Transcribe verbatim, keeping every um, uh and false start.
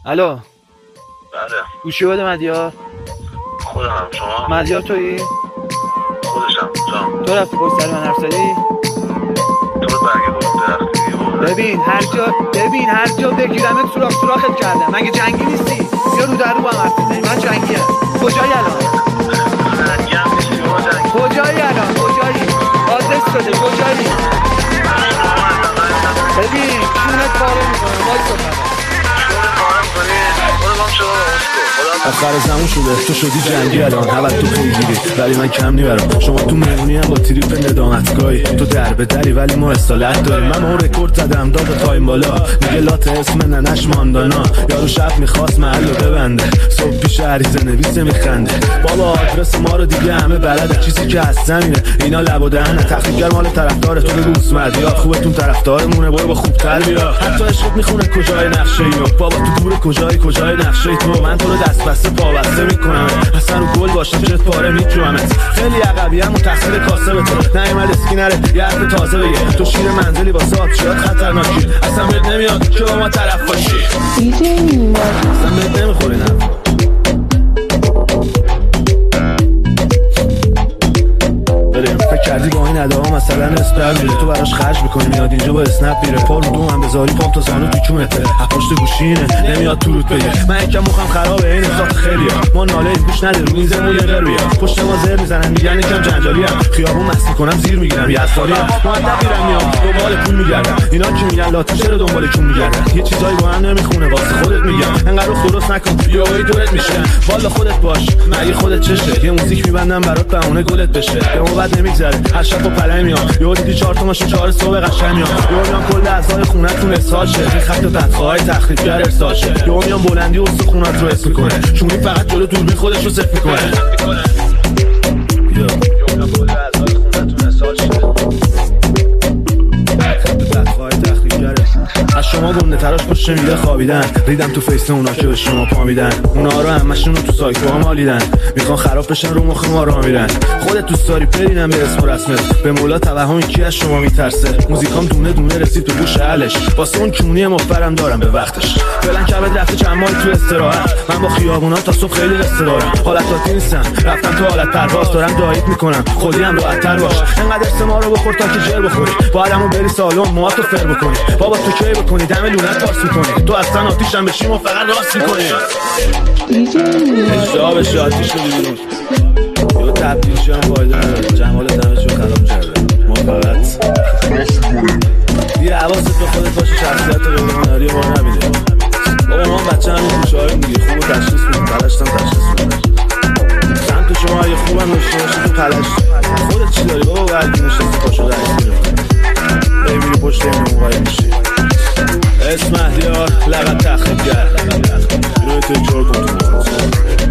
الو. بله. گوشی بده مدیار. خودم. شما؟ مدیار تویی؟ خودشم. جان. تو رفتی پشت سر من حرف زدی؟ تو رو برگه برم درختی. ببین هر جا ببین هر جا بگیرمت سوراخ سوراخت کردم. مگه جنگی نیستی؟ بیا رو در رو با هم حرف بزنیم. من جنگیم. کجایی الان؟ جنگیم نیستی ما جنگی. کجایی الان؟ کجایی؟ آدرس بده. کجایی؟ ببین چونت پاره میکنه. وایسا فقط. آخر زمان شده تو شدی جنگی الان همه تو پیگیری ولی من کم نیبرم. شما تو مهمونی هم با تریپ ندامتگاهی تو در به دری ولی ما اصالت داریم. من اون رکورد زدم داد تایم بالا میگه لات اسم ننش ماندانا. یارو شب میخواست محل رو ببنده صبح پیش عریضه نویسه میخنده. بابا آدرس ما رو دیگه همه بلده چیزی که هستم اینه اینا لب و دهنه. تخریبگر مال طرفدار تو بگو اسمدیار خوبتون طرفدارمونه برو با خوبتر بیا. حتی عشقت میخونه کجای نقشه اینو بابا تو دور کجای کجای نقشه تو. من تو رو دست بسته پا بسته میکنم اصلا رو گل باشم چت پاره میجوامت. خیلی عقبی هم تقصیر کاسه به تو نیومد اسکینره یه حرف تازه بگه. تو شیر منزلی با سات شاد خطرناکی اصلا بهت نمیاد که با ما طرف باشی. اصلا بهت نمیخوری نه فکر کردی با این ادعا مثلا اسپر میره تو براش خرج میکنی میاد اینجا با اسنپ میره پا رو دوم هم بذاری پام تا زانو تو چونته پشت گوشینه نمیاد تو رود بگه. من یکم مخم خرابه این ذات خیلیه ما ناله گوش نده رو میزمون یه قرویه پشت ما زر میزنن میگن یکم جنجالی ام خیابون مستی کنم زیر میگیرم یه اساری ام مؤدب میرم میام دنبال پول میگردم اینا کی میگن لاته چرا دنبال چون میگردن یه چیزایی با هم نمیخونه واسه خودت میگم انقدر خلاص نکن یهویی دورت میشن والا خودت باش مگه خودت چشه یه موزیک میبندم برات بهونه گلت بشه به اون بعد نمیگذره هر شب با پلنگ میام یهو دیدی چهار تا ماشین چهار صبح قشنگ میام یهو میام کل اعضای خونه‌تون اسهال شه این خط بدخواهای تخریبگر ارسال شه یهو میام بلندی استخونات رو اسم میکنه چونی فقط جلو دوربین خودش رو صفر میکنه یهو میام کل اعضای خونه‌تون اسهال شه خط بدخواهای تخریبگر از شما گنده تراش پشت میله خوابیدن ریدم تو فیس اونا که به شما پا میدن اونا رو همشون رو تو سایکو ها مالیدن میخوان خراب بشن رو مخ ما را میرن خودت دوست داری پرینم به اسم و رسمت به مولا توهم کی از شما میترسه موزیکام دونه دونه رسید تو گوش حلش واسه اون چونی مفرم دارم به وقتش فعلا کبد رفته چند ماه تو استراحت من با خیابونا تا صبح خیلی قصه دارم حالتاتی نیستم رفتم تو حالت پرواز دارم دایت میکنم خودی هم راحت‌تر باش انقدر سه ما رو بخور تا که جر بخوری بعدمون بری سالن موهاتو فر بکنی بابا تو کی بکنی دم لونت پاس میکنی تو اصلا آتیشم بشیم و فقط راست میکنی اجرا بشه آتیش رو بیرون یه تبدیلشی هم فایده نداره جمال دمشو خراب کرده ما فقط یه حواست به خودت باشه شخصیت غیرمناری ما نبیده بابا ما بچه همین گوشه هاییم دیگه خوب تشخیص میدیم تلاشتم تشخیص میدیم سمت شما اگه خوبم داشته باشه تو تلاش خودت چی داری بابا برگی نشستی پاشو درست میرفتی بمیری پشت این موقعی میشی اسم مهدیار لغت تخریبگر روی تو چور کن تو